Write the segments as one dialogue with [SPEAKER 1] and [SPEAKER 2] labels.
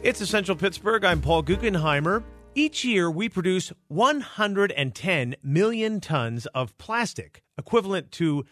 [SPEAKER 1] It's Essential Pittsburgh. I'm Paul Guggenheimer. Each year, we produce 110 million tons of plastic, equivalent to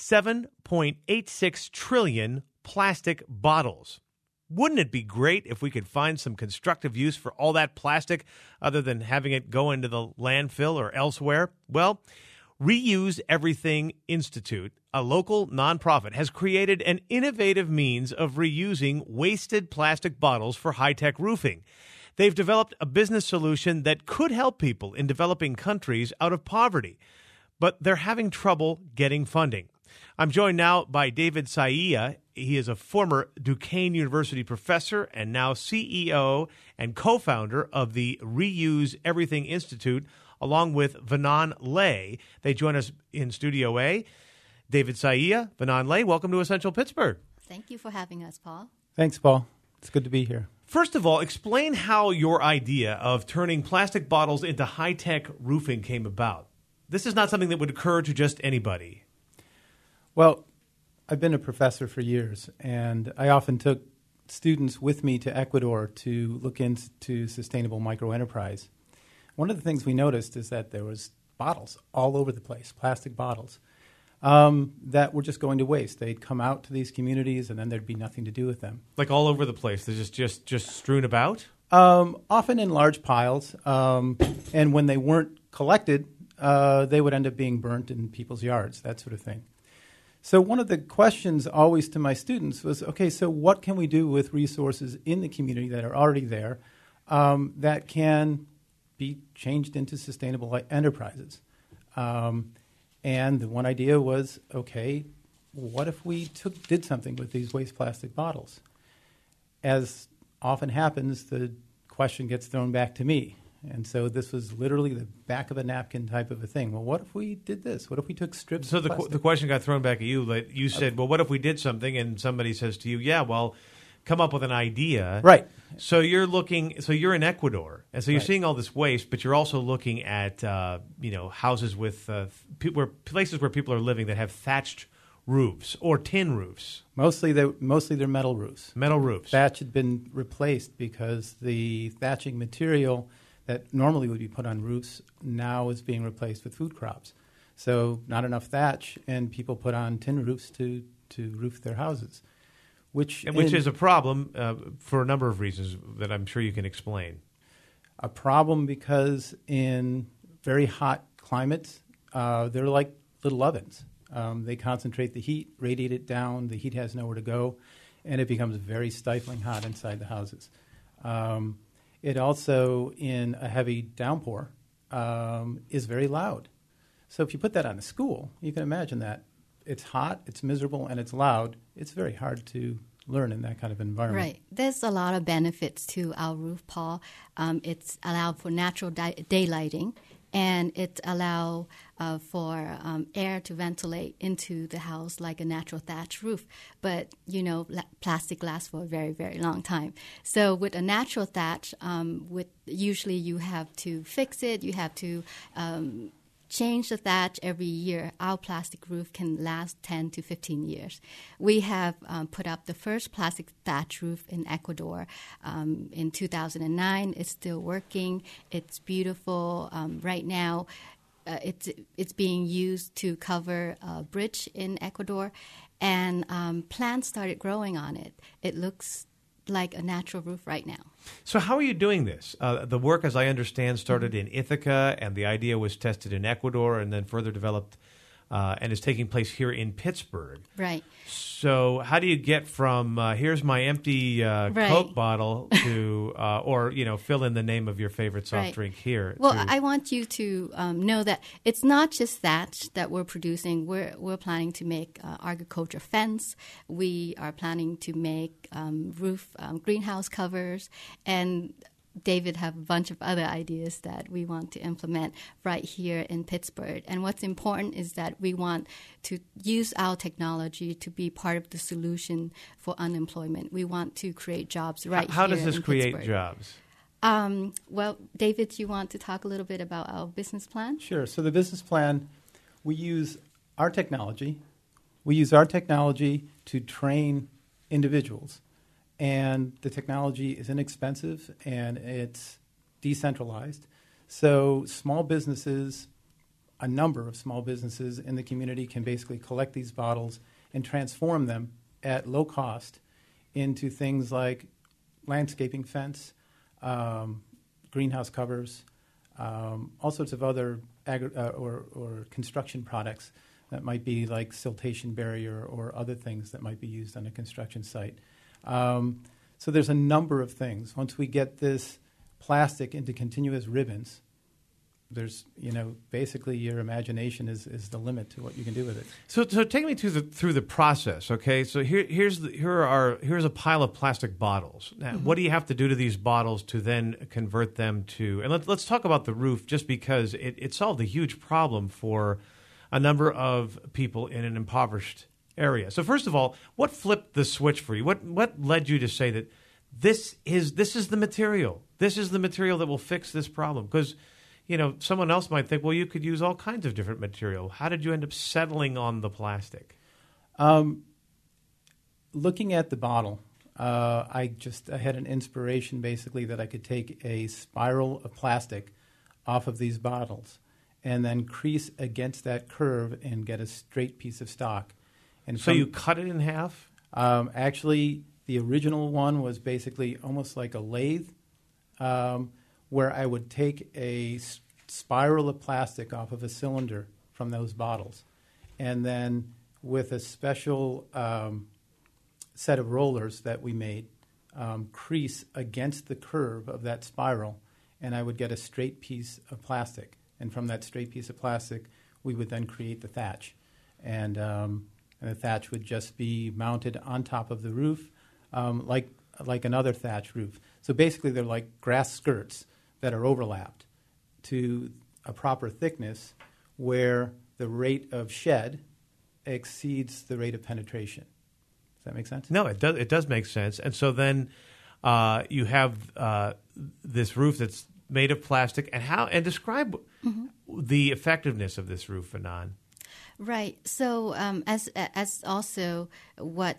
[SPEAKER 1] 7.86 trillion plastic bottles. Wouldn't it be great if we could find some constructive use for all that plastic other than having it go into the landfill or elsewhere? Well, Reuse Everything Institute, a local nonprofit, has created an innovative means of reusing wasted plastic bottles for high-tech roofing. They've developed a business solution that could help people in developing countries out of poverty, but they're having trouble getting funding. I'm joined now by David Saia. He is a former Duquesne University professor and now CEO and co-founder of the Reuse Everything Institute, along with Vanan Lay. They join us in Studio A. David Saia, Vanan Lay, welcome to Essential Pittsburgh.
[SPEAKER 2] Thank you for having us, Paul.
[SPEAKER 3] Thanks, Paul. It's good to be here.
[SPEAKER 1] First of all, explain how your idea of turning plastic bottles into high-tech roofing came about. This is not something that would occur to just anybody.
[SPEAKER 3] Well, I've been a professor for years, and I often took students with me to Ecuador to look into sustainable microenterprise. One of the things we noticed is that there was bottles all over the place, plastic bottles, that were just going to waste. They'd come out to these communities, and then there'd be nothing to do with them.
[SPEAKER 1] Like all over the place? They're just strewn about?
[SPEAKER 3] Often in large piles, and when they weren't collected, they would end up being burnt in people's yards, that sort of thing. So one of the questions always to my students was, okay, so what can we do with resources in the community that are already there that can be changed into sustainable enterprises? And the one idea was, okay, what if we did something with these waste plastic bottles? As often happens, the question gets thrown back to me. And so this was literally the back of a napkin type of a thing. Well, what if we did this? What if we took strips of plastic?
[SPEAKER 1] So the question got thrown back at you. Like you said, well, what if we did something? And somebody says to you, yeah, well, come up with an idea.
[SPEAKER 3] Right.
[SPEAKER 1] So you're in Ecuador, and so you're seeing all this waste, but you're also looking at houses with places where people are living that have thatched roofs or tin roofs.
[SPEAKER 3] Mostly they're metal roofs.
[SPEAKER 1] Metal roofs.
[SPEAKER 3] Thatch had been replaced because the thatching material that normally would be put on roofs now is being replaced with food crops. So not enough thatch, and people put on tin roofs to roof their houses. Which is a problem for a number of reasons that I'm sure you can explain. A problem because in very hot climates, they're like little ovens. They concentrate the heat, radiate it down, the heat has nowhere to go, and it becomes very stifling hot inside the houses. It also, in a heavy downpour, is very loud. So if you put that on a school, you can imagine that. It's hot, it's miserable, and it's loud. It's very hard to learn in that kind of environment.
[SPEAKER 2] Right. There's a lot of benefits to our roof, Paul. It's allowed for natural daylighting, and it allows for air to ventilate into the house like a natural thatch roof. But, plastic lasts for a very, very long time. So with a natural thatch, usually you have to fix it, you have to change the thatch every year. Our plastic roof can last 10 to 15 years. We have put up the first plastic thatch roof in Ecuador in 2009. It's still working. It's beautiful. Right now, it's being used to cover a bridge in Ecuador, and plants started growing on it. It looks like a natural roof right now.
[SPEAKER 1] So how are you doing this? The work, as I understand, started in Ithaca, and the idea was tested in Ecuador and then further developed and is taking place here in Pittsburgh.
[SPEAKER 2] Right.
[SPEAKER 1] So how do you get from here's my empty Coke bottle to fill in the name of your favorite soft drink here?
[SPEAKER 2] Well, I want you to know that it's not just thatch that we're producing. We're planning to make agriculture fence. We are planning to make roof greenhouse covers, and David have a bunch of other ideas that we want to implement right here in Pittsburgh. And what's important is that we want to use our technology to be part of the solution for unemployment. We want to create jobs right here in Pittsburgh.
[SPEAKER 1] How does this create jobs?
[SPEAKER 2] Well, David, you want to talk a little bit about our business plan?
[SPEAKER 3] Sure. So the business plan, we use our technology. We use our technology to train individuals. and the technology is inexpensive and it's decentralized. So small businesses, a number of small businesses in the community can basically collect these bottles and transform them at low cost into things like landscaping fence, greenhouse covers, all sorts of other or construction products that might be like siltation barrier or other things that might be used on a construction site. So there's a number of things. Once we get this plastic into continuous ribbons, there's, basically your imagination is the limit to what you can do with it.
[SPEAKER 1] So take me through the process, okay? So here's a pile of plastic bottles. Now, what do you have to do to these bottles to then convert them to? And let's talk about the roof, just because it solved a huge problem for a number of people in an impoverished area. So first of all, what flipped the switch for you? What led you to say that this is the material? This is the material that will fix this problem? Because someone else might think, well, you could use all kinds of different material. How did you end up settling on the plastic?
[SPEAKER 3] Looking at the bottle, I had an inspiration basically that I could take a spiral of plastic off of these bottles and then crease against that curve and get a straight piece of stock. And
[SPEAKER 1] so you cut it in half?
[SPEAKER 3] Actually, the original one was basically almost like a lathe, where I would take a spiral of plastic off of a cylinder from those bottles, and then with a special set of rollers that we made, crease against the curve of that spiral, and I would get a straight piece of plastic. And from that straight piece of plastic, we would then create the thatch. And the thatch would just be mounted on top of the roof, like another thatch roof. So basically, they're like grass skirts that are overlapped to a proper thickness where the rate of shed exceeds the rate of penetration. Does that make sense?
[SPEAKER 1] No, it does. It does make sense. And so then you have this roof that's made of plastic, and describe the effectiveness of this roof, Anand.
[SPEAKER 2] Right. So as also what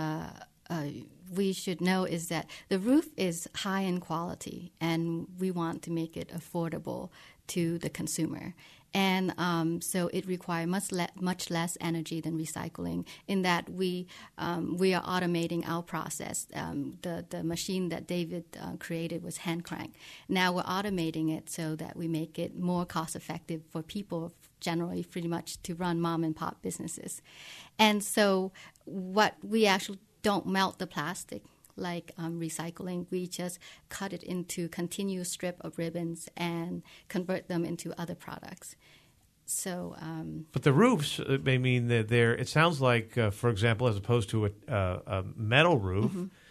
[SPEAKER 2] we should know is that the roof is high in quality, and we want to make it affordable to the consumer. And so it requires much less energy than recycling, in that we are automating our process. The machine that David created was hand crank. Now we're automating it so that we make it more cost effective for people generally pretty much to run mom and pop businesses. And so what we actually don't melt the plastic like recycling. We just cut it into continuous strip of ribbons and convert them into other products. So,
[SPEAKER 1] but the roofs, I mean, it sounds like, for example, as opposed to a metal roof,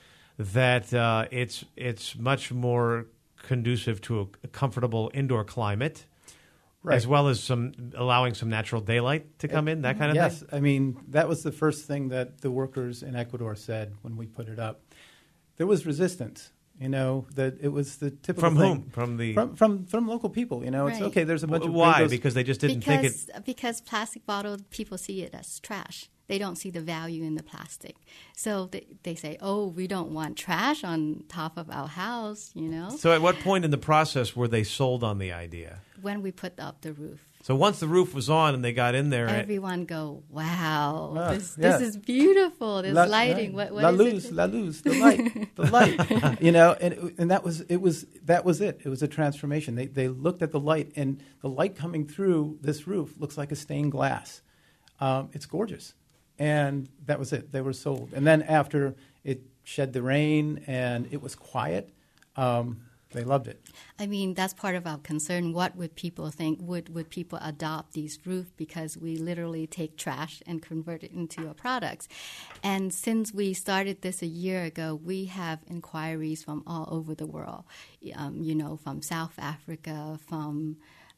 [SPEAKER 1] that it's much more conducive to a comfortable indoor climate. Right. As well as allowing some natural daylight to come in, that kind of thing?
[SPEAKER 3] Yes. I mean, that was the first thing that the workers in Ecuador said when we put it up. There was resistance, that it was the typical thing.
[SPEAKER 1] From whom?
[SPEAKER 3] From local people, It's
[SPEAKER 2] right.
[SPEAKER 3] okay, there's a bunch of...
[SPEAKER 1] Why? Because they just didn't think it...
[SPEAKER 2] Because plastic bottles, people see it as trash. They don't see the value in the plastic. So they say, oh, we don't want trash on top of our house,
[SPEAKER 1] So at what point in the process were they sold on the idea?
[SPEAKER 2] When we put up the roof.
[SPEAKER 1] So once the roof was on and they got in there...
[SPEAKER 2] Everyone go, wow, this is beautiful, this lighting. What
[SPEAKER 3] La
[SPEAKER 2] is
[SPEAKER 3] luz, the light, the light. And that was it. It was a transformation. They looked at the light, and the light coming through this roof looks like a stained glass. It's gorgeous. And that was it. They were sold. And then after it shed the rain and it was quiet, they loved it.
[SPEAKER 2] I mean, that's part of our concern. What would people think? Would people adopt these roofs? Because we literally take trash and convert it into our products. And since we started this a year ago, we have inquiries from all over the world, from South Africa, from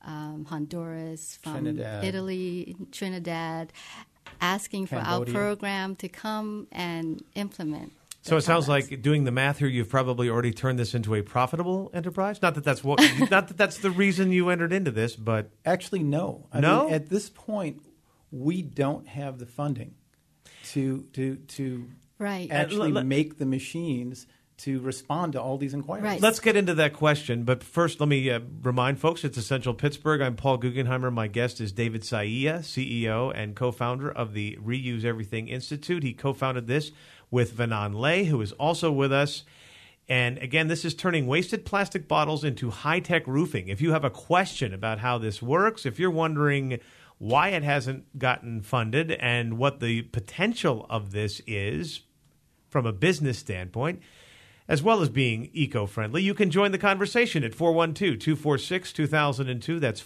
[SPEAKER 2] Honduras, from
[SPEAKER 3] Trinidad.
[SPEAKER 2] Italy, Trinidad, asking for
[SPEAKER 3] Cambodia.
[SPEAKER 2] our program to come and implement.
[SPEAKER 1] So it sounds like, doing the math here, you've probably already turned this into a profitable enterprise. Not that that's the reason you entered into this, but
[SPEAKER 3] actually, no. I mean, at this point, we don't have the funding to
[SPEAKER 2] Right.
[SPEAKER 3] actually make the machines to respond to all these inquiries.
[SPEAKER 2] Right.
[SPEAKER 1] Let's get into that question, but first let me remind folks, it's Essential Pittsburgh. I'm Paul Guggenheimer. My guest is David Saia, CEO and co-founder of the Reuse Everything Institute. He co-founded this with Vanan Lay, who is also with us. And again, this is turning wasted plastic bottles into high-tech roofing. If you have a question about how this works, if you're wondering why it hasn't gotten funded and what the potential of this is from a business standpoint, as well as being eco-friendly, you can join the conversation at 412-246-2002. That's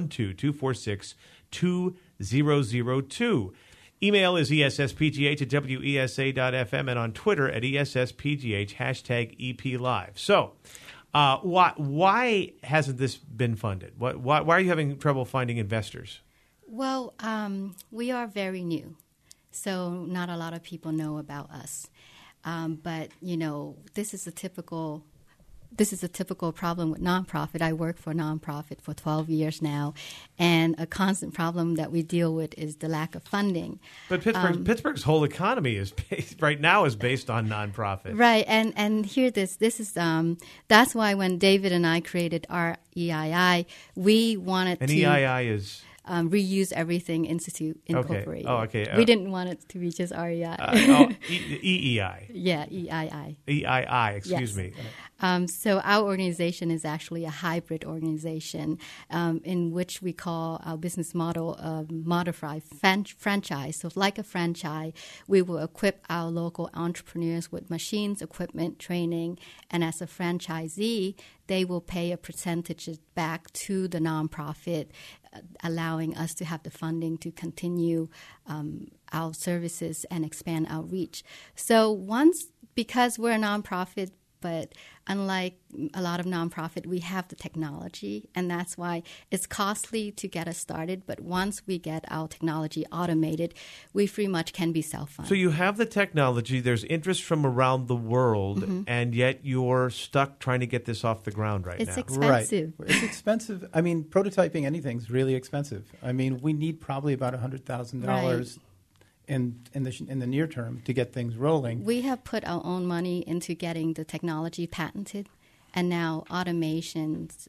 [SPEAKER 1] 412-246-2002. Email is esspgh@wesa.fm and on Twitter at esspgh, #EPLive. So why hasn't this been funded? Why are you having trouble finding investors?
[SPEAKER 2] Well, we are very new, so not a lot of people know about us. But this is a typical problem with nonprofit. I work for a nonprofit for 12 years now, and a constant problem that we deal with is the lack of funding.
[SPEAKER 1] But Pittsburgh's whole economy is based on nonprofit.
[SPEAKER 2] Right, and hear this. This is that's why when David and I created our EII, we wanted
[SPEAKER 1] and
[SPEAKER 2] to.
[SPEAKER 1] EII is.
[SPEAKER 2] Reuse Everything Institute Incorporated.
[SPEAKER 1] Okay.
[SPEAKER 2] We didn't want it to be just REI.
[SPEAKER 1] EEI.
[SPEAKER 2] Yeah, EII.
[SPEAKER 1] EII, excuse me.
[SPEAKER 2] So our organization is actually a hybrid organization in which we call our business model a modified franchise. So like a franchise, we will equip our local entrepreneurs with machines, equipment, training, and as a franchisee, they will pay a percentage back to the nonprofit, allowing us to have the funding to continue our services and expand our reach. So because we're a nonprofit, but unlike a lot of nonprofit, we have the technology, and that's why it's costly to get us started. But once we get our technology automated, we pretty much can be self-funded.
[SPEAKER 1] So you have the technology, there's interest from around the world, and yet you're stuck trying to get this off the ground now.
[SPEAKER 2] It's expensive.
[SPEAKER 3] Right. It's expensive. I mean, prototyping anything is really expensive. I mean, we need probably about $100,000 in the near term to get things rolling.
[SPEAKER 2] We have put our own money into getting the technology patented, and now automations.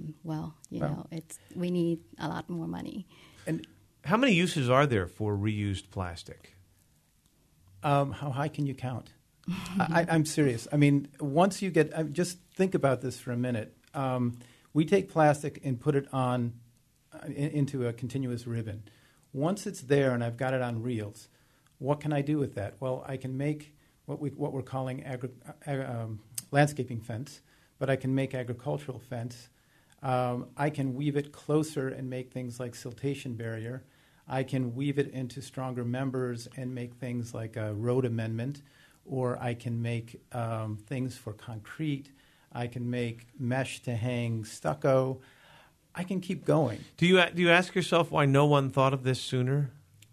[SPEAKER 2] We need a lot more money.
[SPEAKER 3] And
[SPEAKER 1] how many uses are there for reused plastic?
[SPEAKER 3] How high can you count? I'm serious. I mean, once you get, just think about this for a minute. We take plastic and put it on into a continuous ribbon. Once it's there and I've got it on reels, what can I do with that? Well, I can make what we're calling landscaping fence, but I can make agricultural fence. I can weave it closer and make things like siltation barrier. I can weave it into stronger members and make things like a road amendment, or I can make things for concrete. I can make mesh to hang stucco. I can keep going.
[SPEAKER 1] Do you ask yourself why no one thought of this sooner?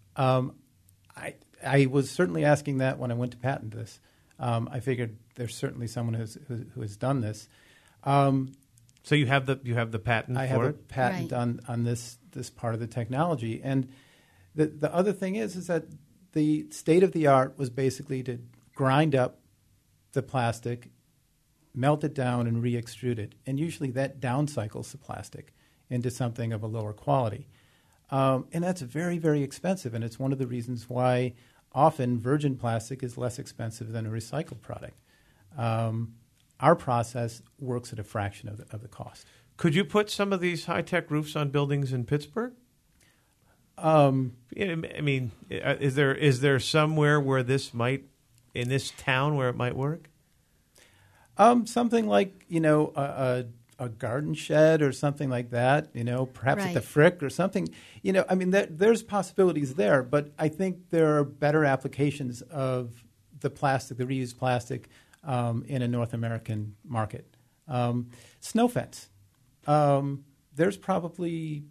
[SPEAKER 3] I was certainly asking that when I went to patent this. I figured there's certainly someone who has done this.
[SPEAKER 1] So you have the patent for it?
[SPEAKER 3] I have a patent on this part of the technology. And the other thing is that the state of the art was basically to grind up the plastic, melt it down, and re-extrude it. And usually that downcycles the plastic into something of a lower quality. And that's very, very expensive, and it's one of the reasons why often virgin plastic is less expensive than a recycled product. Our process works at a fraction of the cost.
[SPEAKER 1] Could you put some of these high-tech roofs on buildings in Pittsburgh? I mean, is there somewhere where this might, in this town, where it might work?
[SPEAKER 3] Something like, a garden shed or something like that, perhaps at the Frick or something. I mean, there's possibilities there, but I think there are better applications of the plastic, the reused plastic, in a North American market. Snow fence. There's probably,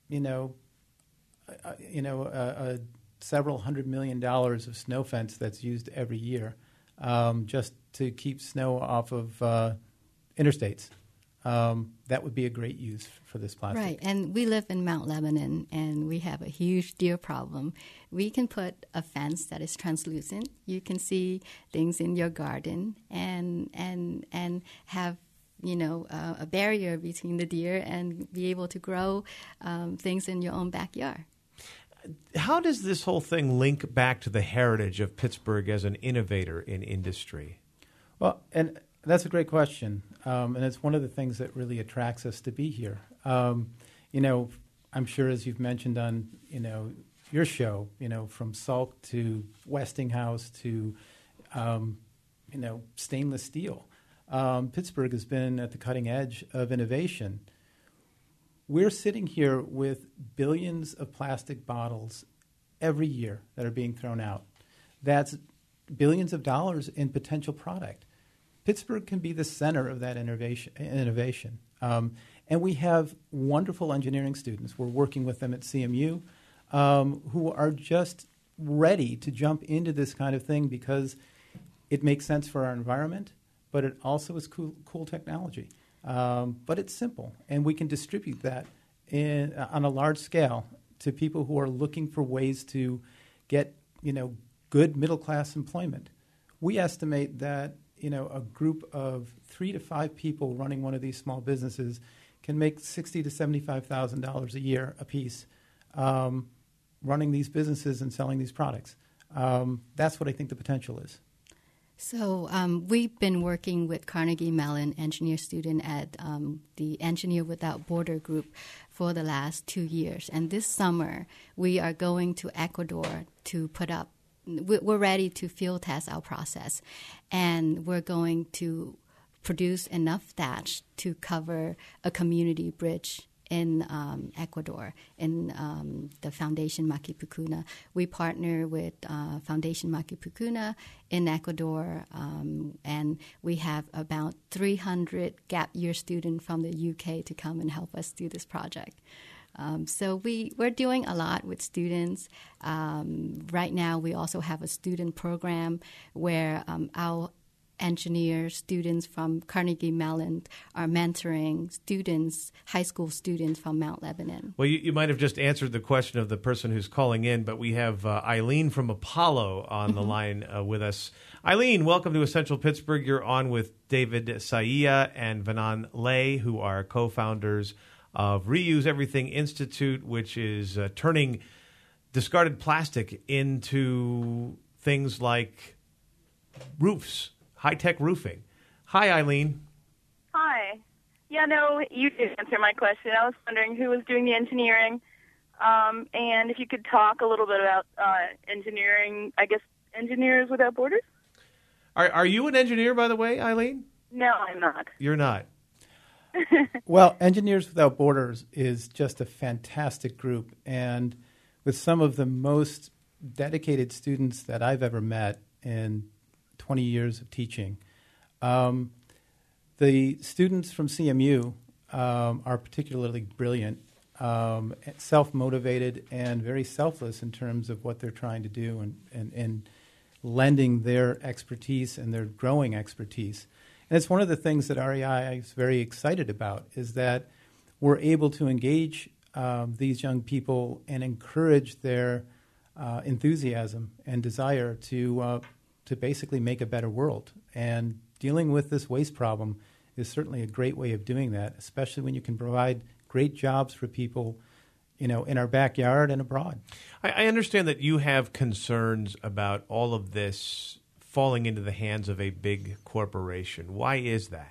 [SPEAKER 3] several $100 million of snow fence that's used every year just to keep snow off of interstates. that would be a great use for this plastic.
[SPEAKER 2] Right, and we live in Mount Lebanon, and we have a huge deer problem. We can put a fence that is translucent. You can see things in your garden, and have a barrier between the deer and be able to grow things in your own backyard.
[SPEAKER 1] How does this whole thing link back to the heritage of Pittsburgh as an innovator in industry?
[SPEAKER 3] Well, and that's a great question, and it's one of the things that really attracts us to be here. I'm sure, as you've mentioned on your show, from Salk to Westinghouse to stainless steel, Pittsburgh has been at the cutting edge of innovation. We're sitting here with billions of plastic bottles every year that are being thrown out. That's billions of dollars in potential product. Pittsburgh can be the center of that innovation. And we have wonderful engineering students. We're working with them at CMU who are just ready to jump into this kind of thing because it makes sense for our environment, but it also is cool technology. But it's simple, and we can distribute that on a large scale to people who are looking for ways to get good middle-class employment. We estimate that a group of 3 to 5 people running one of these small businesses can make $60,000 to $75,000 a year apiece running these businesses and selling these products. That's what I think the potential is.
[SPEAKER 2] So we've been working with Carnegie Mellon engineer student at the Engineer Without Border group for the last 2 years. And this summer, we are going to Ecuador to put up, we're ready to field test our process. And we're going to produce enough thatch to cover a community bridge in Ecuador, in the Foundation Makipucuna. We partner with Foundation Makipucuna in Ecuador, and we have about 300 gap year students from the UK to come and help us do this project. So we're doing a lot with students. Right now, we also have a student program where our engineer students from Carnegie Mellon are mentoring students, high school students from Mount Lebanon.
[SPEAKER 1] Well, you might have just answered the question of the person who's calling in, but we have Eileen from Apollo on the line with us. Eileen, welcome to Essential Pittsburgh. You're on with David Saia and Vanan Lay, who are co-founders of Reuse Everything Institute, which is turning discarded plastic into things like roofs, high-tech roofing. Hi, Eileen.
[SPEAKER 4] Hi. Yeah, no, you did answer my question. I was wondering who was doing the engineering, and if you could talk a little bit about engineering, I guess, Engineers Without Borders?
[SPEAKER 1] Are you an engineer, by the way, Eileen?
[SPEAKER 4] No, I'm not.
[SPEAKER 1] You're not.
[SPEAKER 3] Well, Engineers Without Borders is just a fantastic group, and with some of the most dedicated students that I've ever met in 20 years of teaching. The students from CMU are particularly brilliant, self-motivated, and very selfless in terms of what they're trying to do and lending their expertise and their growing expertise. And it's one of the things that REI is very excited about, is that we're able to engage these young people and encourage their enthusiasm and desire to basically make a better world. And dealing with this waste problem is certainly a great way of doing that, especially when you can provide great jobs for people, in our backyard and abroad.
[SPEAKER 1] I understand that you have concerns about all of this falling into the hands of a big corporation. Why is that?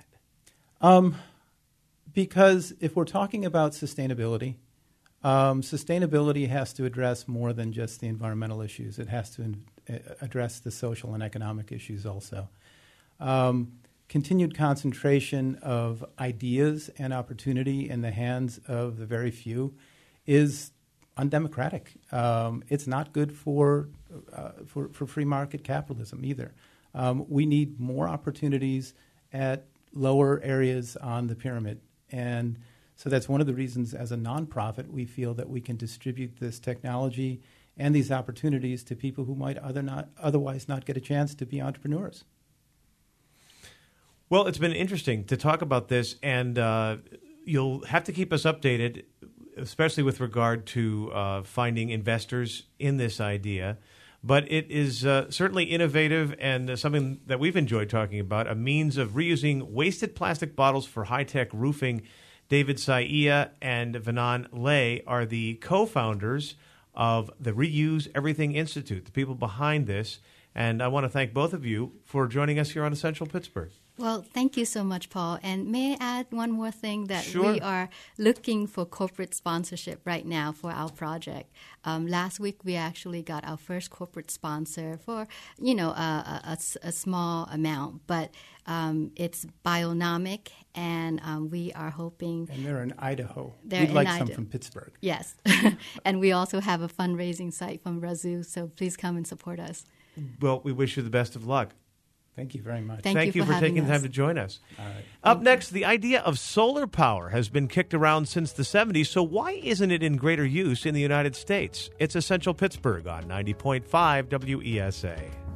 [SPEAKER 3] Because if we're talking about sustainability, sustainability has to address more than just the environmental issues. It has to address the social and economic issues also. Continued concentration of ideas and opportunity in the hands of the very few is undemocratic. It's not good for free market capitalism either. We need more opportunities at lower areas on the pyramid. And so that's one of the reasons as a nonprofit we feel that we can distribute this technology and these opportunities to people who might otherwise not get a chance to be entrepreneurs.
[SPEAKER 1] Well, it's been interesting to talk about this, and you'll have to keep us updated, especially with regard to finding investors in this idea. But it is certainly innovative and something that we've enjoyed talking about, a means of reusing wasted plastic bottles for high-tech roofing. David Saia and Vanan Lay are the co-founders of the Reuse Everything Institute, the people behind this. And I want to thank both of you for joining us here on Essential Pittsburgh.
[SPEAKER 2] Well, thank you so much, Paul. And may I add one more thing that
[SPEAKER 1] Sure.
[SPEAKER 2] we are looking for corporate sponsorship right now for our project. Last week, we actually got our first corporate sponsor for, a small amount, but it's Bionomic, and we are hoping.
[SPEAKER 3] And they're in Idaho.
[SPEAKER 2] They're
[SPEAKER 3] We'd
[SPEAKER 2] in
[SPEAKER 3] like some
[SPEAKER 2] Idaho.
[SPEAKER 3] from Pittsburgh.
[SPEAKER 2] Yes, and we also have a fundraising site from Razoo, so please come and support us.
[SPEAKER 1] Well, we wish you the best of luck.
[SPEAKER 3] Thank you very much.
[SPEAKER 2] Thank you for
[SPEAKER 1] taking
[SPEAKER 2] having
[SPEAKER 1] the time
[SPEAKER 2] us.
[SPEAKER 1] to join us.
[SPEAKER 3] All right.
[SPEAKER 1] Up next, the idea of solar power has been kicked around since the 70s, so why isn't it in greater use in the United States? It's Essential Pittsburgh on 90.5 WESA.